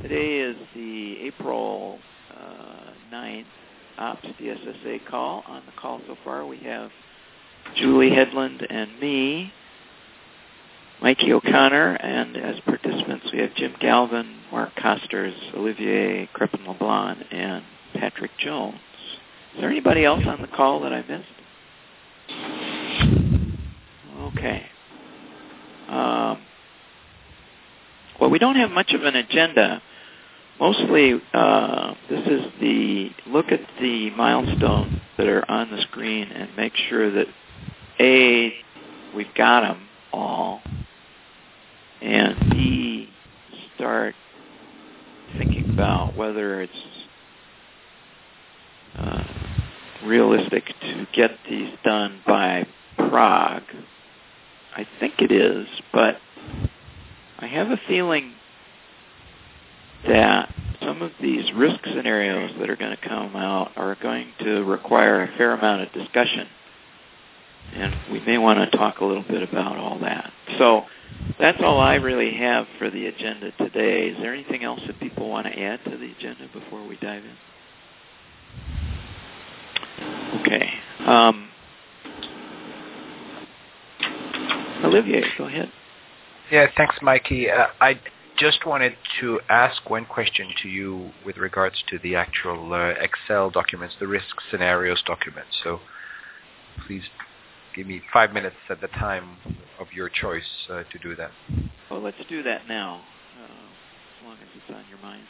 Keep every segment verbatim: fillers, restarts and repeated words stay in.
Today is the April uh, ninth Ops D S S A call. On the call so far we have Julie Hedlund and me, Mikey O'Connor, and as participants we have Jim Galvin, Mark Costers, Olivier Crepin-LeBlanc, and Patrick Jones. Is there anybody else on the call that I missed? Okay. Um, well, we don't have much of an agenda. Mostly, uh, this is the look at the milestones that are on the screen and make sure that, A, we've got them all, and B, start thinking about whether it's uh, realistic to get these done by Prague. I think it is, but I have a feeling that some of these risk scenarios that are going to come out are going to require a fair amount of discussion. And we may want to talk a little bit about all that. So that's all I really have for the agenda today. Is there anything else that people want to add to the agenda before we dive in? Okay. Um, Olivier, go ahead. Yeah, thanks, Mikey. Uh, I just wanted to ask one question to you with regards to the actual uh, Excel documents, the risk scenarios documents. So please give me five minutes at the time of your choice uh, to do that. Well, let's do that now, uh, as long as it's on your mind.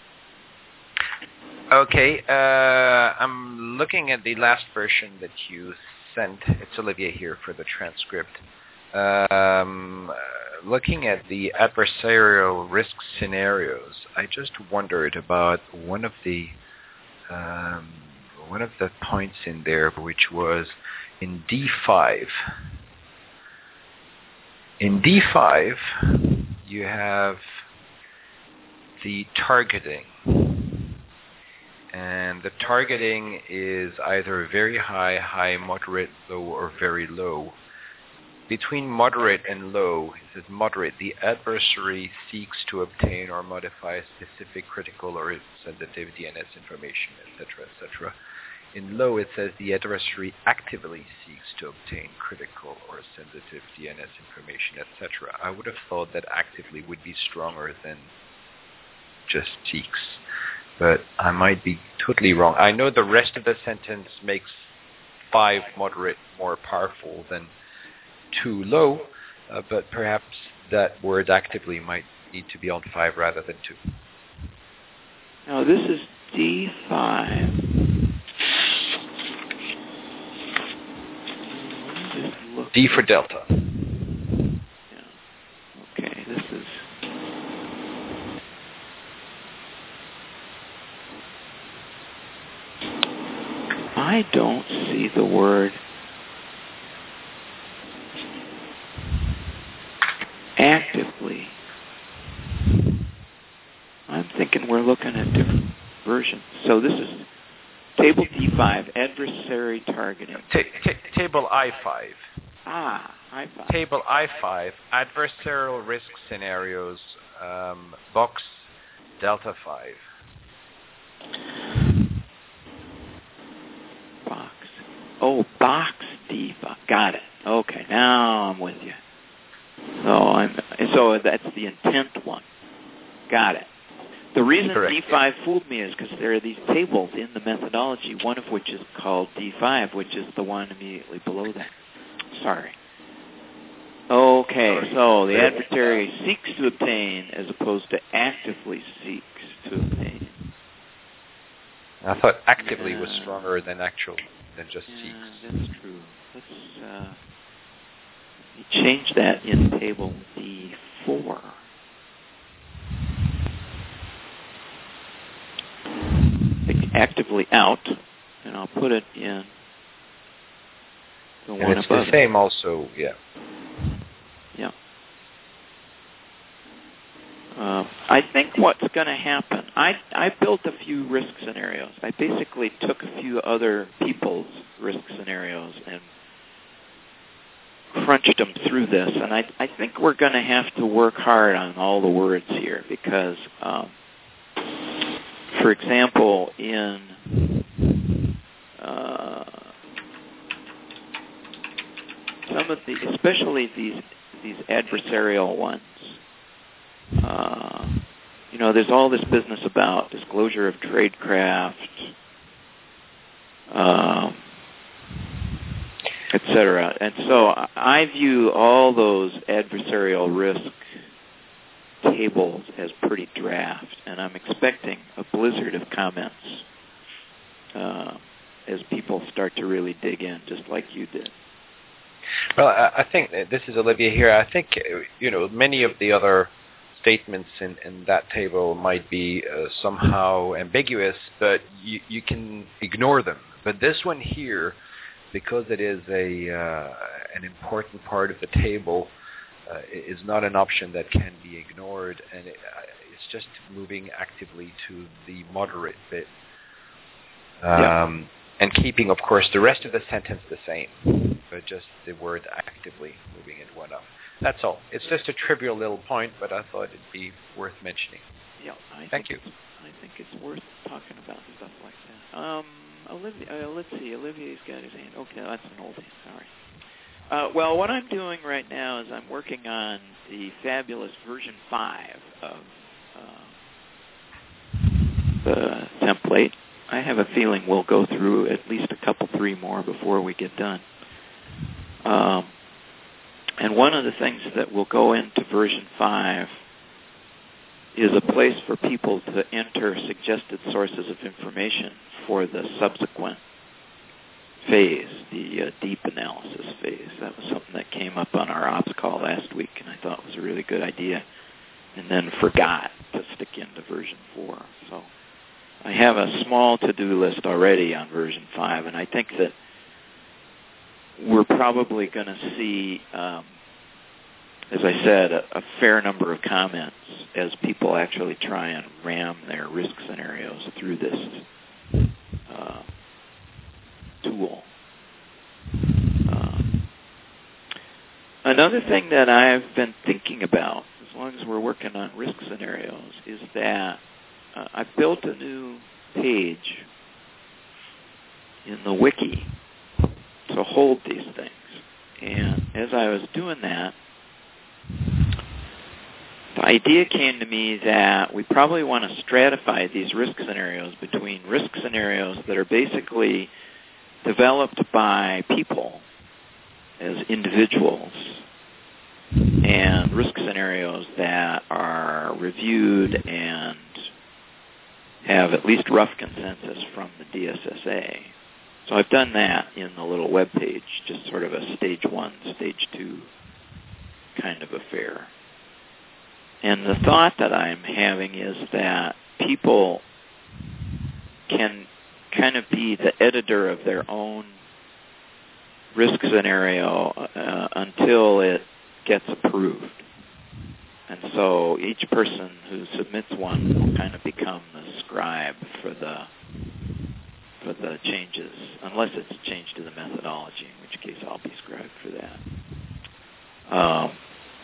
Okay, uh, I'm looking at the last version that you sent. It's Olivier here for the transcript. Um, uh, looking at the adversarial risk scenarios, I just wondered about one of the um, one of the points in there, which was in D five. In D five, you have the targeting. And the targeting is either very high, high, moderate, low, or very low. Between moderate and low, it says moderate, the adversary seeks to obtain or modify specific critical or sensitive D N S information, et cetera, et cetera. In low, it says the adversary actively seeks to obtain critical or sensitive D N S information, et cetera. I would have thought that actively would be stronger than just seeks, but I might be totally wrong. I know the rest of the sentence makes five moderate more powerful than too low, uh, but perhaps that word actively might need to be on five rather than two. Now this is D five. D for Delta. Yeah. Okay, this is... I don't see the word actively. I'm thinking we're looking at different versions. So this is table D five, adversary targeting. Ta- ta- table I five. Ah, I five. Table I five, adversarial risk scenarios, um, box Delta five. Box. Oh, box D five. Got it. Okay, now I'm with you. So I'm so that's the intent one. Got it. The reason Correct. D five fooled me is because there are these tables in the methodology, one of which is called D five, which is the one immediately below that. Sorry. Okay, so the adversary seeks to obtain as opposed to actively seeks to obtain. I thought actively yeah. was stronger than actual, than just yeah, seeks. That's true. Let's uh, change that in table D four. Actively out, and I'll put it in the and one it's above the same it. also, yeah. Yeah. Uh, I think what's going to happen, I, I built a few risk scenarios. I basically took a few other people's risk scenarios and crunched them through this, and I, I think we're going to have to work hard on all the words here because um, for example, in uh, some of the, especially these these adversarial ones, uh, you know, there's all this business about disclosure of tradecraft, um, et cetera. And so I view all those adversarial risk tables as pretty draft, and I'm expecting a blizzard of comments uh, as people start to really dig in, just like you did. Well, I think this is Olivier here. I think you know many of the other statements in, in that table might be uh, somehow ambiguous, but you, you can ignore them. But this one here, because it is a uh, an important part of the table, uh, is not an option that can be ignored, and it, uh, it's just moving actively to the moderate bit. Um, yeah. And keeping, of course, the rest of the sentence the same, but just the word actively moving it one up. That's all. It's just a trivial little point, but I thought it'd be worth mentioning. Yeah, I Thank think you. It's, I think it's worth talking about stuff like that. Um, Olivier, uh, let's see. Olivier's got his hand. Okay, that's an old hand. Sorry. Uh, well, what I'm doing right now is I'm working on the fabulous version five of uh, the template. I have a feeling we'll go through at least a couple, three more before we get done. Um, and one of the things that will go into version five is a place for people to enter suggested sources of information for the subsequent phase, the uh, deep analysis phase. That was something that came up on our ops call last week, and I thought was a really good idea, and then forgot to stick into version four. So I have a small to-do list already on version five, and I think that we're probably going to see, um, as I said, a, a fair number of comments as people actually try and ram their risk scenarios through this uh, tool. Um, another thing that I've been thinking about, as long as we're working on risk scenarios, is that Uh, I built a new page in the wiki to hold these things. And as I was doing that, the idea came to me that we probably want to stratify these risk scenarios between risk scenarios that are basically developed by people as individuals and risk scenarios that are reviewed and have at least rough consensus from the D S S A. So I've done that in the little web page, just sort of a stage one, stage two kind of affair. And the thought that I'm having is that people can kind of be the editor of their own risk scenario uh, until it gets approved. And so each person who submits one will kind of become the scribe for the for the changes, unless it's a change to the methodology, in which case I'll be scribe for that. Um,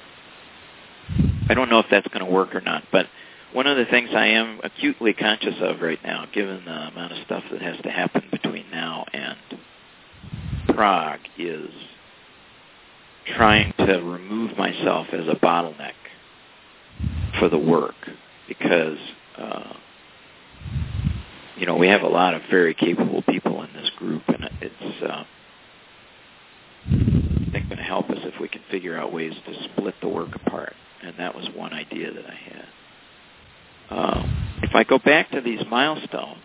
I don't know if that's going to work or not, but one of the things I am acutely conscious of right now, given the amount of stuff that has to happen between now and Prague, is trying to remove myself as a bottleneck for the work, because uh, you know we have a lot of very capable people in this group, and it's uh, I think going to help us if we can figure out ways to split the work apart. And that was one idea that I had. Um, if I go back to these milestones,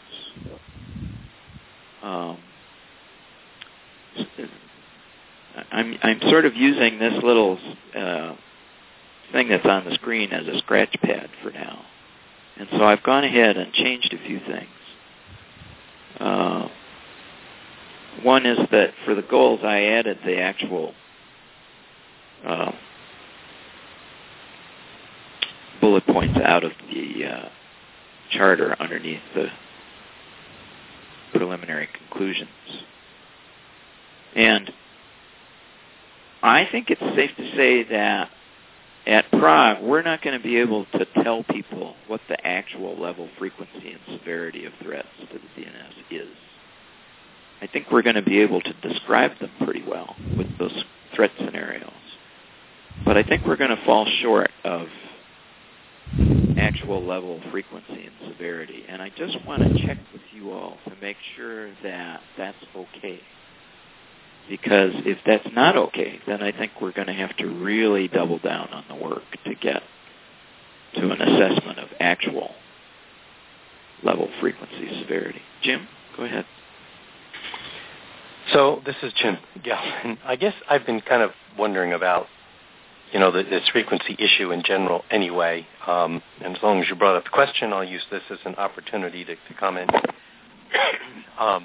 um, I'm I'm sort of using this little uh, thing that's on the screen as a scratch pad for now. And so I've gone ahead and changed a few things. Uh, one is that for the goals, I added the actual uh, bullet points out of the uh, charter underneath the preliminary conclusions. And I think it's safe to say that at Prague, we're not going to be able to tell people what the actual level, frequency, and severity of threats to the D N S is. I think we're going to be able to describe them pretty well with those threat scenarios. But I think we're going to fall short of actual level, frequency, and severity. And I just want to check with you all to make sure that that's okay. Because if that's not okay, then I think we're going to have to really double down on the work to get to an assessment of actual level, frequency, severity. Jim, go ahead. So this is Jim. Yeah, and I guess I've been kind of wondering about, you know, the, this frequency issue in general anyway. Um, and as long as you brought up the question, I'll use this as an opportunity to, to comment. um,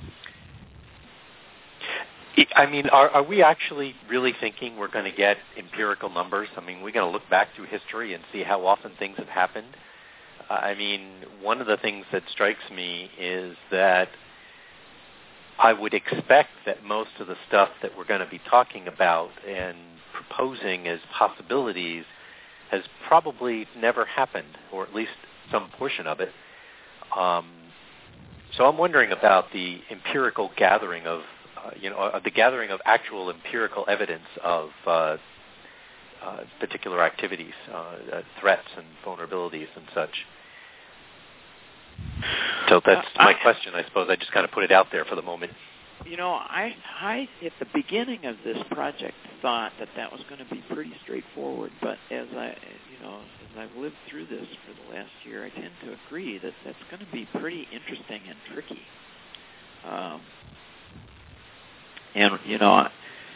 I mean, are, are we actually really thinking we're going to get empirical numbers? I mean, we're going to look back through history and see how often things have happened. Uh, I mean, one of the things that strikes me is that I would expect that most of the stuff that we're going to be talking about and proposing as possibilities has probably never happened, or at least some portion of it. Um, so I'm wondering about the empirical gathering of Uh, you know, uh, the gathering of actual empirical evidence of uh, uh, particular activities, uh, uh, threats and vulnerabilities and such. So that's uh, my I, question, I suppose. I just kind of put it out there for the moment. You know, I, I at the beginning of this project thought that that was going to be pretty straightforward, but as I, you know, as I've lived through this for the last year, I tend to agree that that's going to be pretty interesting and tricky. Um, And, you know, I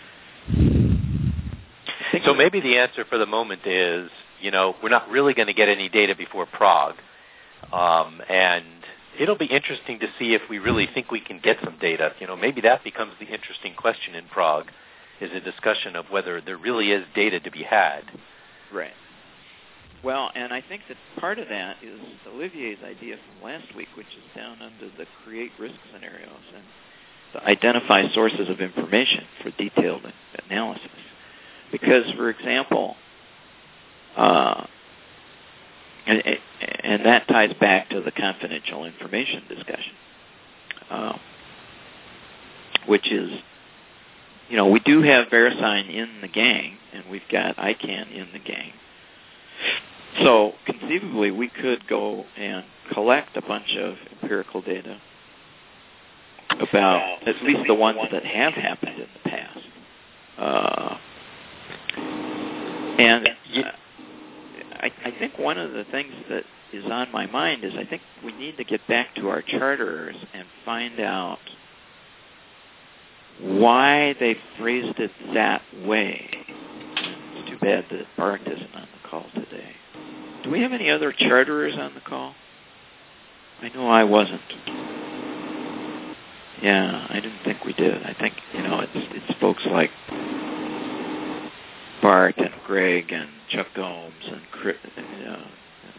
so maybe the answer for the moment is, you know, we're not really going to get any data before Prague. Um, and it'll be interesting to see if we really think we can get some data. You know, maybe that becomes the interesting question in Prague, is a discussion of whether there really is data to be had. Right. Well, and I think that part of that is Olivier's idea from last week, which is down under the create risk scenarios and to identify sources of information for detailed analysis. Because, for example, uh, and, and that ties back to the confidential information discussion, uh, which is, you know, we do have VeriSign in the gang, and we've got I CANN in the gang. So, conceivably, we could go and collect a bunch of empirical data about at least the ones that have happened in the past. Uh, and uh, I, I think one of the things that is on my mind is I think we need to get back to our charterers and find out why they phrased it that way. It's too bad that Bart isn't on the call today. Do we have any other charterers on the call? I know I wasn't. Yeah, I didn't think we did. I think, you know, it's it's folks like Bart and Greg and Chuck Gomes and Chris, you know,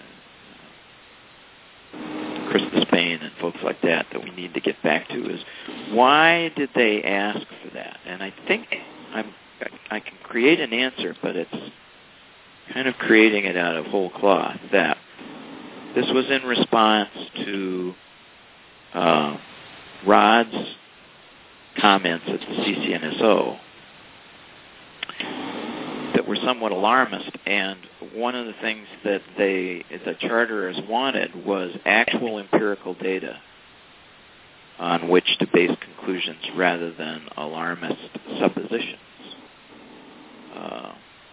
uh, Chris Spain and folks like that that we need to get back to is why did they ask for that? And I think I'm, I can create an answer, but it's kind of creating it out of whole cloth, that this was in response to uh, Rod's comments at the C C N S O that were somewhat alarmist, and one of the things that they, the charterers wanted was actual empirical data on which to base conclusions rather than alarmist suppositions. Uh,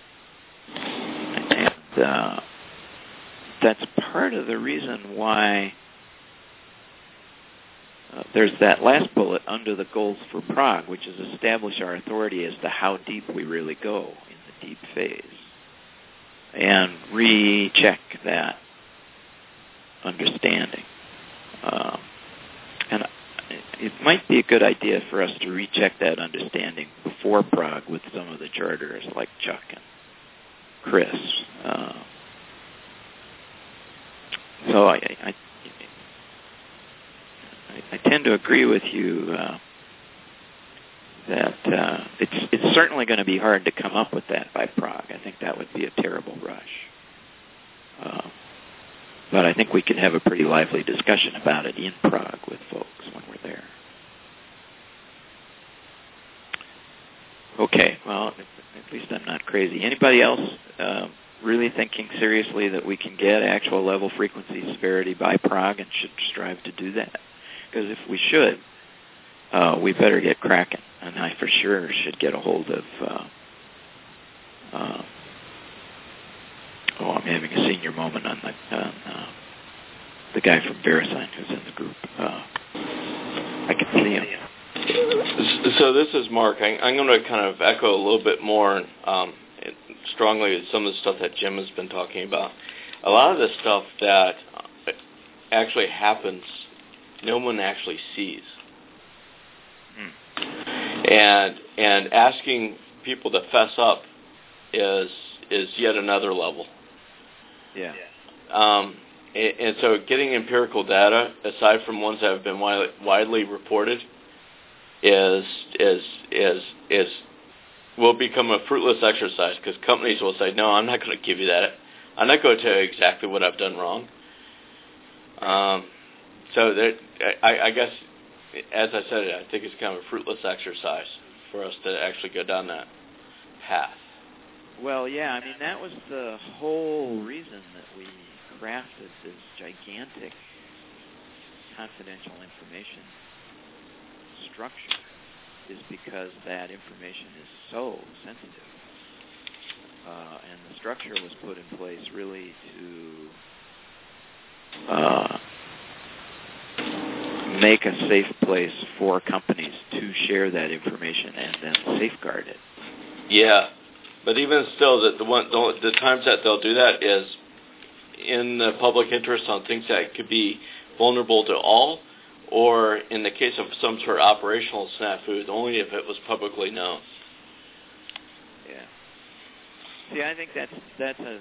and uh, that's part of the reason why Uh, there's that last bullet under the goals for Prague, which is establish our authority as to how deep we really go in the deep phase, and recheck that understanding. Uh, and it might be a good idea for us to recheck that understanding before Prague with some of the charters like Chuck and Chris. Uh, so I, I I tend to agree with you, uh, that uh, it's it's certainly going to be hard to come up with that by Prague. I think that would be a terrible rush. Uh, but I think we can have a pretty lively discussion about it in Prague with folks when we're there. Okay, well, at least I'm not crazy. Anybody else uh, really thinking seriously that we can get actual level frequency severity by Prague and should strive to do that? Because if we should, uh, we better get cracking. And I for sure should get a hold of, uh, uh, oh, I'm having a senior moment on the, on, uh, the guy from VeriSign who's in the group. Uh, I can see him. So this is Mark. I, I'm going to kind of echo a little bit more um, strongly some of the stuff that Jim has been talking about. A lot of the stuff that actually happens, no one actually sees. Hmm. And and asking people to fess up is is yet another level. Yeah. Um, and, and so getting empirical data, aside from ones that have been widely, widely reported, is is is is will become a fruitless exercise because companies will say, no, I'm not going to give you that. I'm not going to tell you exactly what I've done wrong. Um, so that, I, I guess, as I said, I think it's kind of a fruitless exercise for us to actually go down that path. Well, yeah, I mean, that was the whole reason that we crafted this gigantic confidential information structure, is because that information is so sensitive. Uh, and the structure was put in place really to uh, make a safe place for companies to share that information and then safeguard it. Yeah, but even still, the, the, one, the, the times that they'll do that is in the public interest on things that could be vulnerable to all, or in the case of some sort of operational snafu, only if it was publicly known. Yeah. See, I think that's that's a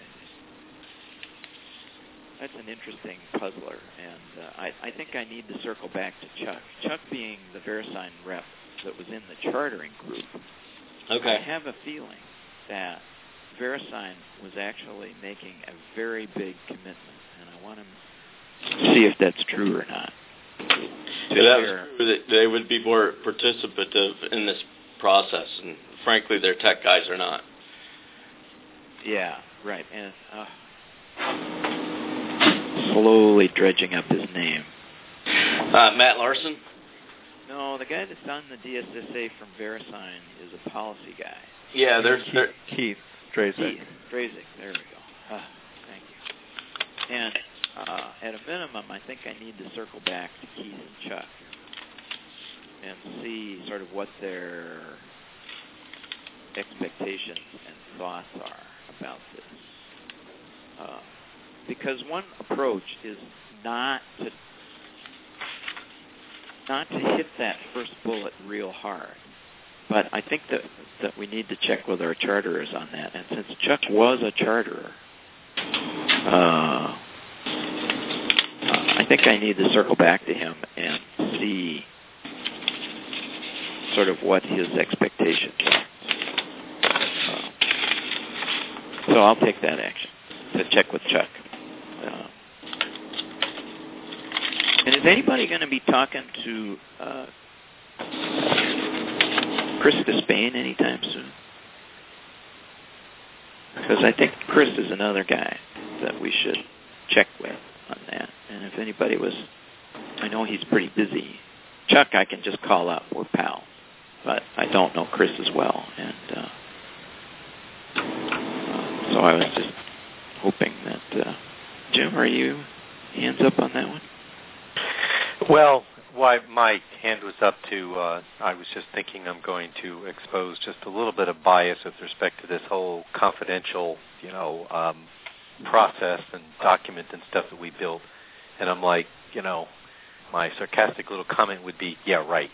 that's an interesting puzzler, and uh, I, I think I need to circle back to Chuck. Chuck being the VeriSign rep that was in the chartering group. Okay. I have a feeling that VeriSign was actually making a very big commitment, and I want to see if that's true or not. Yeah, that was true that they would be more participative in this process, and frankly, their tech guys are not. Yeah, right. And uh, slowly dredging up his name. Uh, Matt Larson? No, the guy that's on the D S S A from VeriSign is a policy guy. Yeah, there's Keith, there, Keith Drazek. Keith Drazek, there we go. Uh, thank you. And uh, at a minimum, I think I need to circle back to Keith and Chuck and see sort of what their expectations and thoughts are about this. Uh, because one approach is not to not to hit that first bullet real hard. But I think that that we need to check with our charterers on that. And since Chuck was a charterer, uh, I think I need to circle back to him and see sort of what his expectations are. Uh, so I'll take that action to check with Chuck. Uh, and is anybody going to be talking to uh, Chris Despain anytime soon? Because I think Chris is another guy that we should check with on that. And if anybody was, I know he's pretty busy. Chuck, I can just call up. We're pals. But I don't know Chris as well. And uh, uh, so I was just hoping that, uh, Jim, are you hands up on that one? Well, why my hand was up to, uh, I was just thinking I'm going to expose just a little bit of bias with respect to this whole confidential, you know, um, process and document and stuff that we built. And I'm like, you know, my sarcastic little comment would be, yeah, right.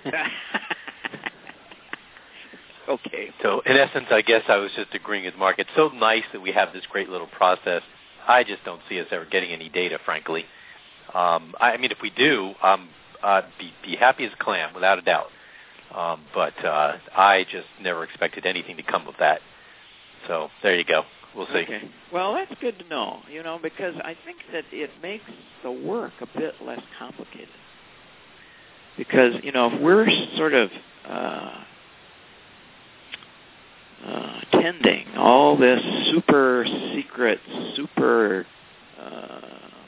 Okay. So in essence, I guess I was just agreeing with Mark. It's so nice that we have this great little process. I just don't see us ever getting any data, frankly. Um, I, I mean, if we do, um, uh, be, be happy as a clam, without a doubt. Um, but uh, I just never expected anything to come of that. So there you go. We'll see. Okay. Well, that's good to know, you know, because I think that it makes the work a bit less complicated. Because, you know, if we're sort of uh, uh, tending all this super secret, super uh,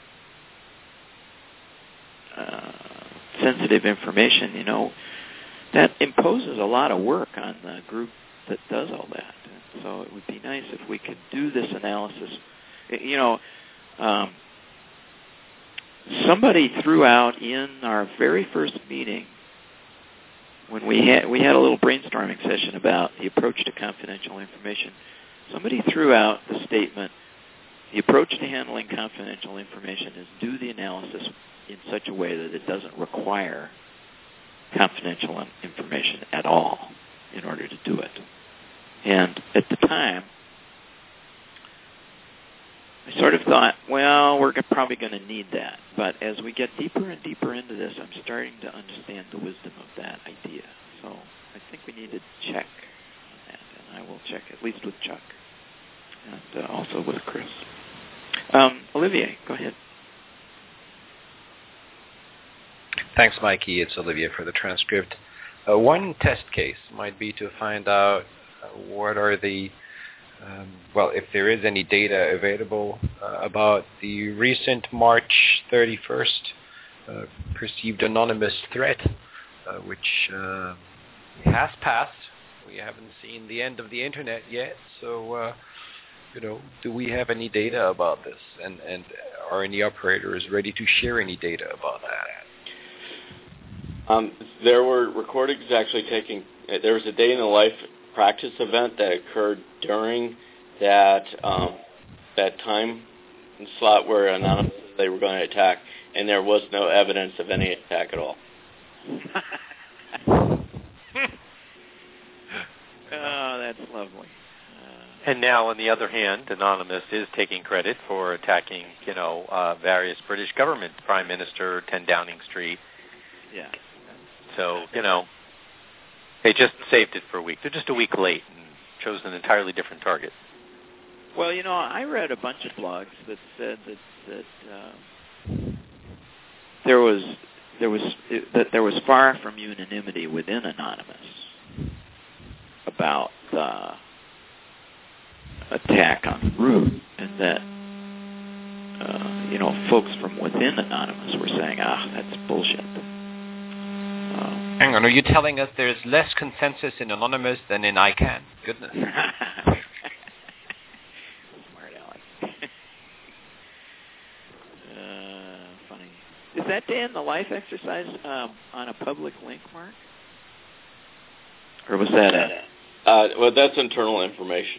uh, sensitive information, you know, that imposes a lot of work on the group that does all that. And so it would be nice if we could do this analysis. You know, um, somebody threw out in our very first meeting when we had we had a little brainstorming session about the approach to confidential information. Somebody threw out the statement: the approach to handling confidential information is do the analysis in such a way that it doesn't require confidential information at all in order to do it. And at the time, I sort of thought, well, we're probably going to need that. But as we get deeper and deeper into this, I'm starting to understand the wisdom of that idea. So I think we need to check on that, and I will check at least with Chuck and uh, also with Chris. Um, Olivier, go ahead. Thanks, Mikey. It's Olivier for the transcript. Uh, one test case might be to find out uh, what are the, um, well, if there is any data available uh, about the recent March thirty-first uh, perceived anonymous threat, uh, which uh, has passed. We haven't seen the end of the Internet yet, so, uh, you know, do we have any data about this? And, and are any operators ready to share any data about that? Um, there were recordings actually taking, uh, there was a day in the life practice event that occurred during that um, that time slot where anonymous they were going to attack, and there was no evidence of any attack at all. Oh, that's lovely. Uh, And now, on the other hand, Anonymous is taking credit for attacking, you know, uh, various British government, Prime Minister, ten Downing Street. Yeah. So, you know, they just saved it for a week. They're just a week late and chose an entirely different target. Well, you know, I read a bunch of blogs that said that that uh, there was there was that there was far from unanimity within Anonymous about the attack on Root, and that uh, you know, folks from within Anonymous were saying, "Ah, that's bullshit." Uh, Hang on, are you telling us there's less consensus in Anonymous than in I CANN? Goodness. Smart aleck. uh, funny. Is that day in the life exercise um, on a public link, Mark? Or was that a... Uh, well, that's internal information.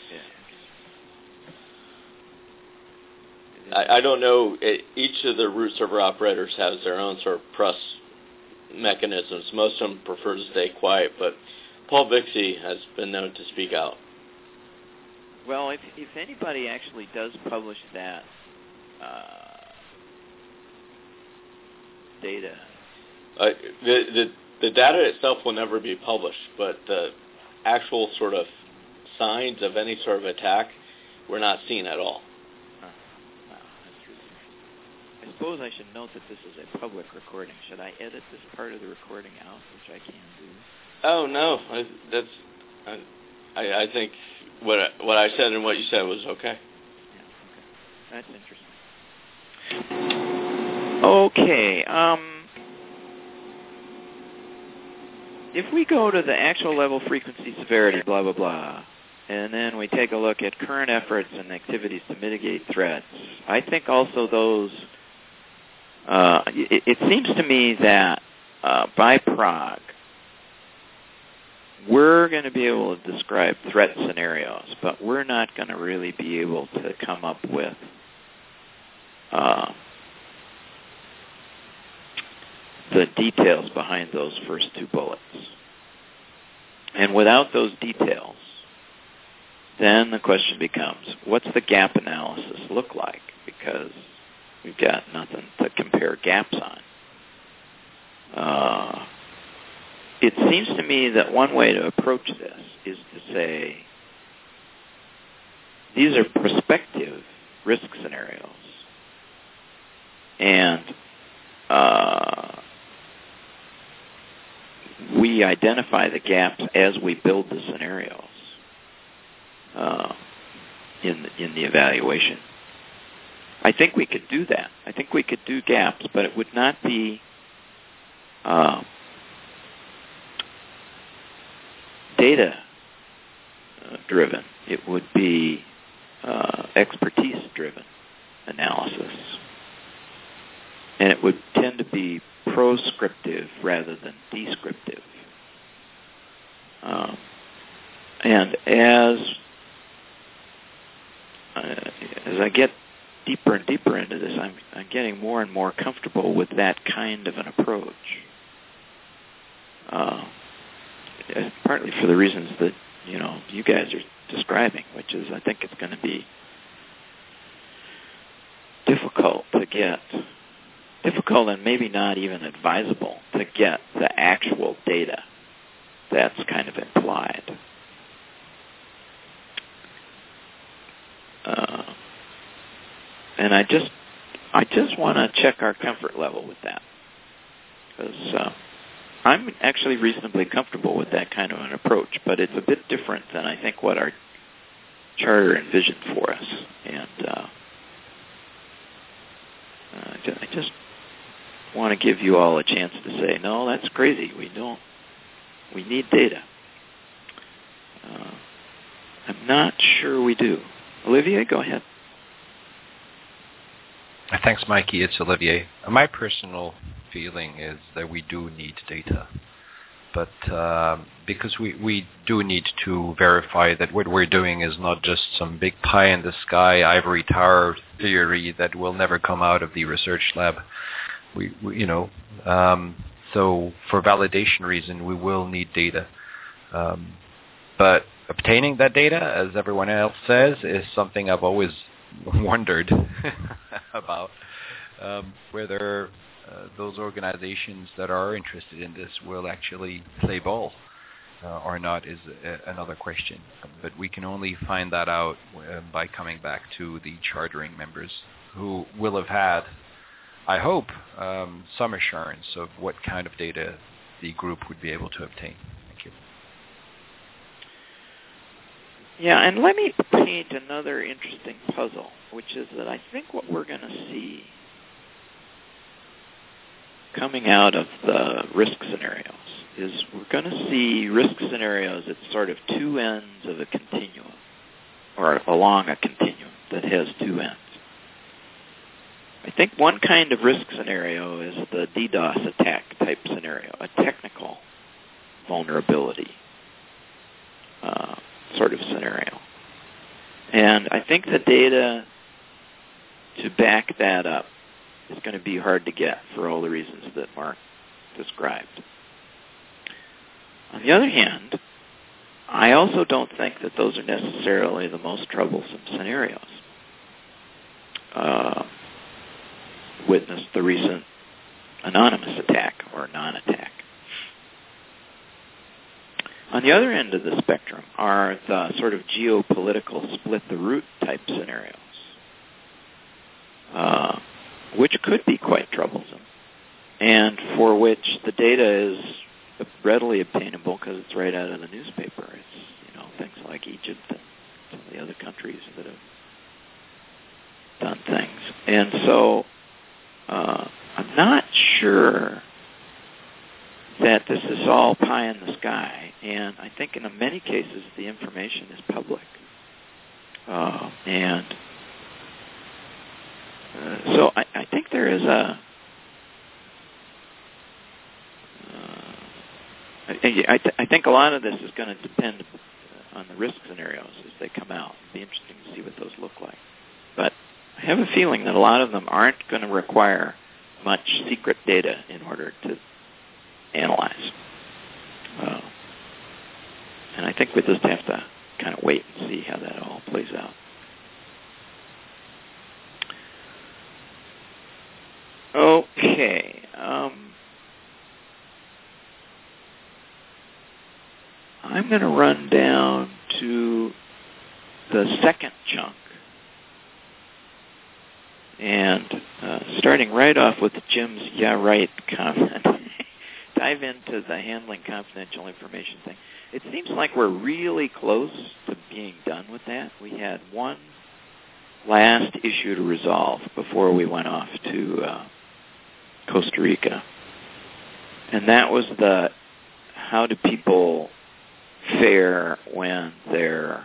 Yeah. I, I don't know. It, each of the root server operators has their own sort of press mechanisms. Most of them prefer to stay quiet, but Paul Vixie has been known to speak out. Well, if if anybody actually does publish that uh, data, uh, the, the the data itself will never be published, but the actual sort of signs of any sort of attack we're not seeing at all. I suppose I should note that this is a public recording. Should I edit this part of the recording out, which I can do? Oh no, I, that's I, I think what I, what I said and what you said was okay. Yeah, okay, that's interesting. Okay, um, if we go to the actual level, frequency, severity, blah blah blah, and then we take a look at current efforts and activities to mitigate threats, I think also those. Uh, it, it seems to me that uh, by Prague, we're going to be able to describe threat scenarios, but we're not going to really be able to come up with uh, the details behind those first two bullets. And without those details, then the question becomes, what's the gap analysis look like? Because we've got nothing to compare gaps on. Uh, it seems to me that one way to approach this is to say, these are prospective risk scenarios. And uh, we identify the gaps as we build the scenarios uh, in, the, in the evaluation. I think we could do that. I think we could do gaps, but it would not be uh, data uh, driven. It would be uh, expertise driven analysis. And it would tend to be proscriptive rather than descriptive. Um, and as uh, as I get deeper and deeper into this, I'm, I'm getting more and more comfortable with that kind of an approach. Uh, partly for the reasons that, you know, you guys are describing, which is I think it's going to be difficult to get, difficult and maybe not even advisable to get the actual data that's kind of implied. Uh, and I just, I just want to check our comfort level with that, because uh, I'm actually reasonably comfortable with that kind of an approach, but it's a bit different than I think what our charter envisioned for us. And uh, uh, I just want to give you all a chance to say, no, that's crazy. We don't. We need data. Uh, I'm not sure we do. Olivier, go ahead. Thanks, Mikey. It's Olivier. My personal feeling is that we do need data. But uh, because we, we do need to verify that what we're doing is not just some big pie-in-the-sky ivory tower theory that will never come out of the research lab. We, we you know, um, so for validation reason, we will need data. Um, but obtaining that data, as everyone else says, is something I've always wondered about, um, whether uh, those organizations that are interested in this will actually play ball uh, or not is a, another question. But we can only find that out uh, by coming back to the chartering members, who will have had, I hope, um, some assurance of what kind of data the group would be able to obtain. Thank you. Yeah, and let me paint another interesting puzzle, which is that I think what we're going to see coming out of the risk scenarios is we're going to see risk scenarios at sort of two ends of a continuum, or along a continuum that has two ends. I think one kind of risk scenario is the DDoS attack type scenario, a technical vulnerability uh, sort of scenario. And I think the data to back that up is going to be hard to get for all the reasons that Mark described. On the other hand, I also don't think that those are necessarily the most troublesome scenarios. Uh, witness the recent anonymous attack or non-attack. On the other end of the spectrum are the sort of geopolitical split-the-root type scenarios, uh, which could be quite troublesome, and for which the data is readily obtainable because it's right out of the newspaper. It's, you know, things like Egypt and some of the other countries that have done things. And so uh, I'm not sure that this is all pie in the sky, and I think in many cases the information is public. Uh, and uh, so I, I think there is a, uh, I, I, th- I think a lot of this is going to depend on the risk scenarios as they come out. It'll be interesting to see what those look like. But I have a feeling that a lot of them aren't going to require much secret data in order to analyze. Uh, and I think we just have to kind of wait and see how that all plays out. Okay. Um, I'm going to run down to the second chunk. And uh, starting right off with Jim's yeah right comment, dive into the handling confidential information thing. It seems like we're really close to being done with that. We had one last issue to resolve before we went off to uh, Costa Rica. And that was the how do people fare when their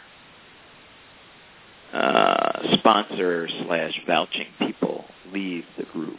uh, sponsor slash vouching people leave the group.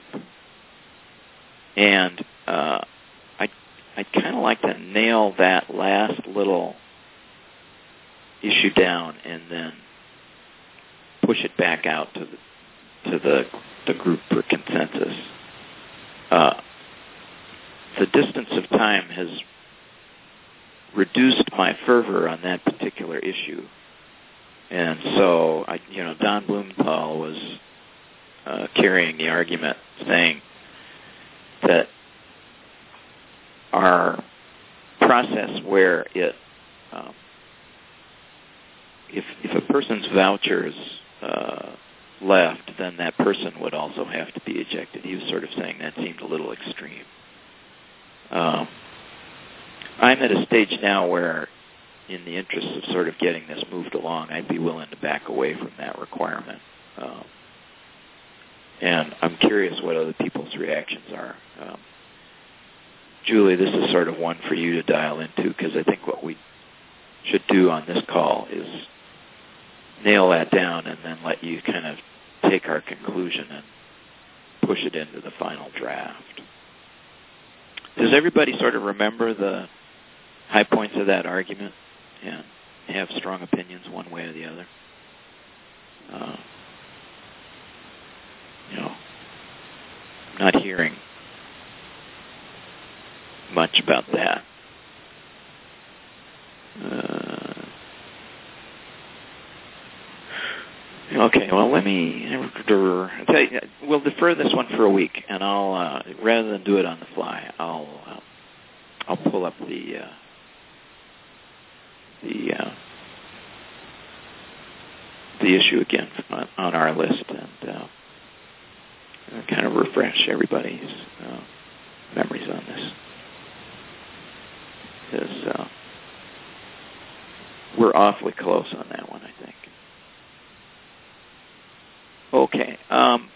And uh, I, I'd kind of like to nail that last little issue down and then push it back out to the, to the, the group for consensus. Uh, the distance of time has reduced my fervor on that particular issue. And so, I, you know, Don Blumenthal was uh, carrying the argument saying that our process where it, um, if, if a person's vouchers uh, left, then that person would also have to be ejected. He was sort of saying that seemed a little extreme. Um, I'm at a stage now where, in the interest of sort of getting this moved along, I'd be willing to back away from that requirement. Um, and I'm curious what other people's reactions are. Um, Julie, this is sort of one for you to dial into, because I think what we should do on this call is nail that down and then let you kind of take our conclusion and push it into the final draft. Does everybody sort of remember the high points of that argument and have strong opinions one way or the other? Uh, you know, I'm not hearing much about that. Uh, okay, well, let me. I'll tell you, we'll defer this one for a week, and I'll uh, rather than do it on the fly, I'll uh, I'll pull up the uh, the uh, the issue again on, on our list and uh, kind of refresh everybody's uh, memories on this. Because uh, we're awfully close on that one, I think. Okay. Um,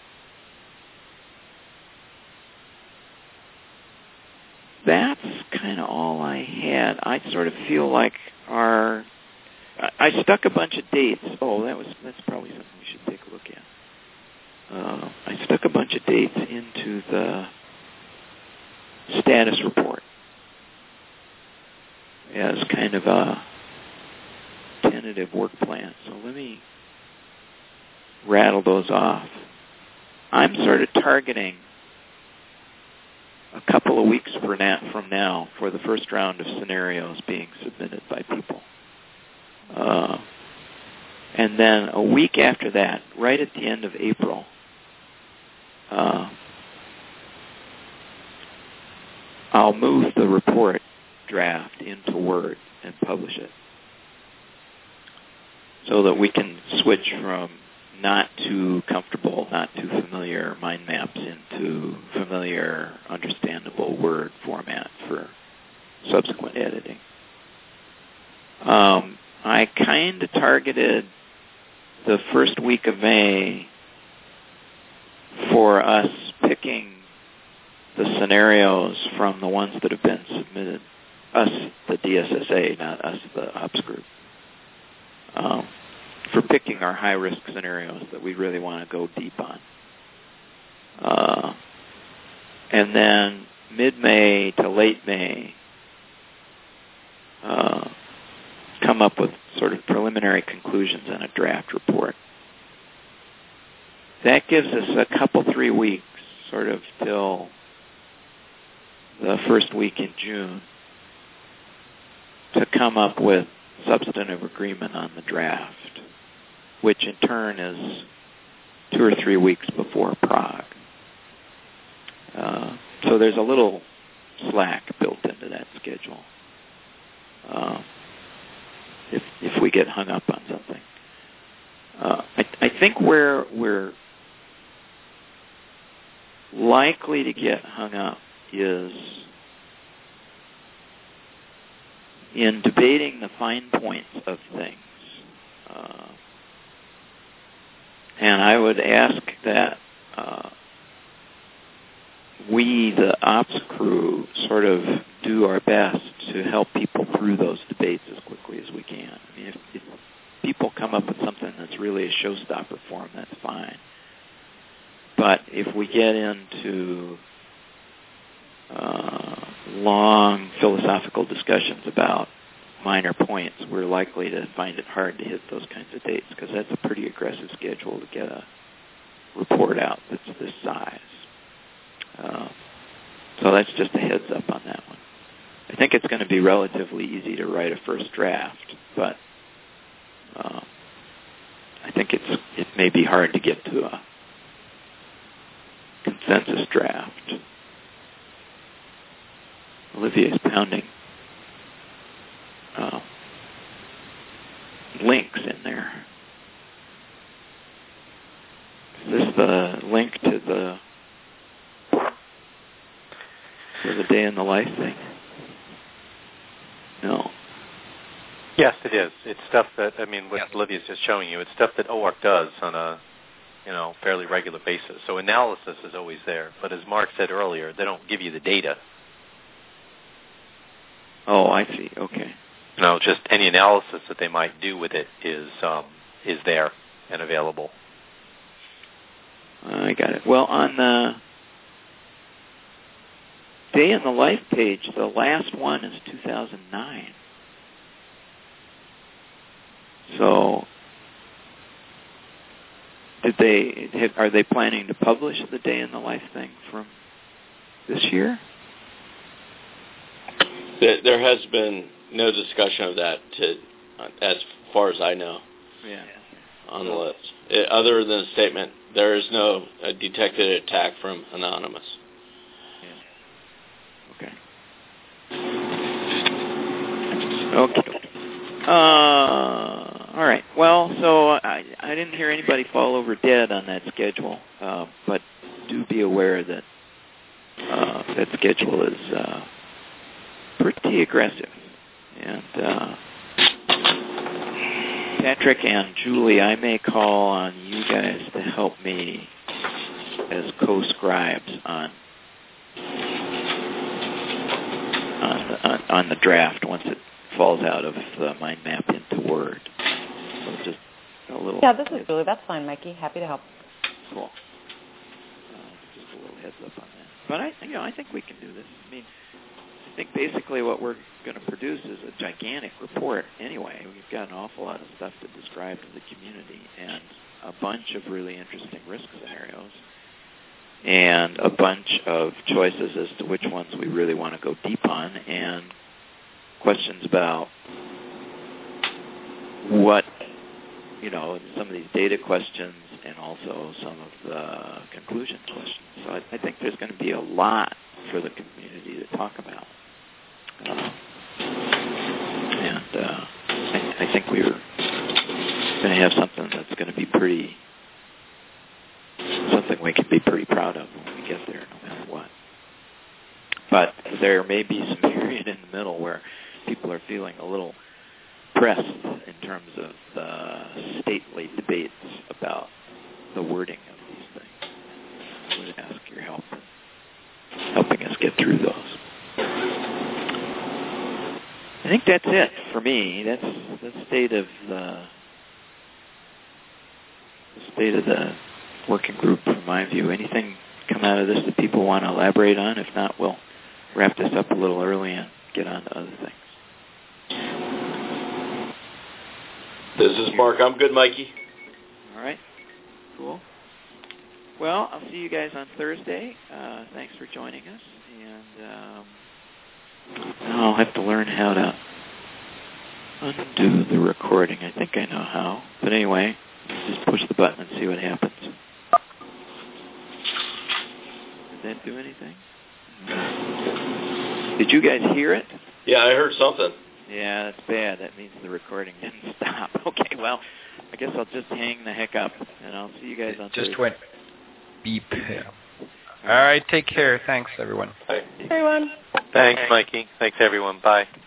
that's kind of all I had. I sort of feel like our... I, I stuck a bunch of dates. Oh, that was that's probably something we should take a look at. Uh, I stuck a bunch of dates into the status report as kind of a tentative work plan. So let me rattle those off. I'm sort of targeting a couple of weeks for now, from now for the first round of scenarios being submitted by people. Uh, and then a week after that, right at the end of April, uh, I'll move the report draft into Word and publish it so that we can switch from not too comfortable, not too familiar mind maps into familiar, understandable Word format for subsequent editing. Um, I kind of targeted the first week of May for us picking the scenarios from the ones that have been submitted. Us, the D S S A, not us, the Ops group. Um, for picking our high-risk scenarios that we really want to go deep on. Uh, and then mid-May to late May, uh, come up with sort of preliminary conclusions on a draft report. That gives us a couple, three weeks, sort of till the first week in June, to come up with substantive agreement on the draft, which in turn is two or three weeks before Prague. Uh, so there's a little slack built into that schedule. Uh, if if we get hung up on something. Uh, I, I think where we're likely to get hung up is in debating the fine points of things. Uh, and I would ask that uh, we, the ops crew, sort of do our best to help people through those debates as quickly as we can. I mean, if, if people come up with something that's really a showstopper for them, that's fine. But if we get into uh, long philosophical discussions about minor points, we're likely to find it hard to hit those kinds of dates, because that's a pretty aggressive schedule to get a report out that's this size. Uh, so that's just a heads up on that one. I think it's going to be relatively easy to write a first draft, but uh, I think it's it may be hard to get to a consensus draft. Olivia is pounding uh, links in there. Is this the link to the to the day in the life thing? No. Yes, it is. It's stuff that, I mean, what yes. Olivia's just showing you, it's stuff that O A R C does on a, you know, fairly regular basis. So analysis is always there. But as Mark said earlier, they don't give you the data. Oh, I see. Okay. You know, just any analysis that they might do with it is um, is there and available. I got it. Well, on the Day in the Life page, the last one is two thousand nine. So, did they have, are they planning to publish the Day in the Life thing from this year? There has been no discussion of that, to, as far as I know, yeah. on the list. It, other than a statement, there is no uh, detected attack from Anonymous. Yeah. Okay. Okay. Uh, all right. Well, so I, I didn't hear anybody fall over dead on that schedule, uh, but do be aware that uh, that schedule is uh, pretty aggressive. And uh, Patrick and Julie, I may call on you guys to help me as co-scribes on on the, on, on the draft once it falls out of the mind map into Word. So just a little. Yeah, this is Julie. That's fine, Mikey. Happy to help. Cool. Uh, just a little heads up on that. But I, you know, I think we can do this. I mean, I think basically what we're going to produce is a gigantic report anyway. We've got an awful lot of stuff to describe to the community and a bunch of really interesting risk scenarios and a bunch of choices as to which ones we really want to go deep on and questions about what, you know, some of these data questions and also some of the conclusion questions. So I, I think there's going to be a lot for the community to talk about. Uh, and uh, I, I think we're going to have something that's going to be pretty, something we can be pretty proud of when we get there, no matter what. But there may be some period in the middle where people are feeling a little pressed in terms of uh, stately debates about the wording of these things. I would ask your help in helping us get through those. I think that's it for me. That's the state of the, the state of the working group from my view. Anything come out of this that people want to elaborate on? If not, we'll wrap this up a little early and get on to other things. This is Mark. I'm good, Mikey. All right. Cool. Well, I'll see you guys on Thursday. Uh, thanks for joining us. And um, I'll have to learn how to undo the recording. I think I know how. But anyway, just push the button and see what happens. Did that do anything? Did you guys hear it? Yeah, I heard something. Yeah, that's bad. That means the recording didn't stop. Okay, well, I guess I'll just hang the heck up, and I'll see you guys on It just Thursday. went beep. Yeah. All right, take care. Thanks, everyone. Bye. Everyone. Thanks, Mikey. Thanks, everyone. Bye.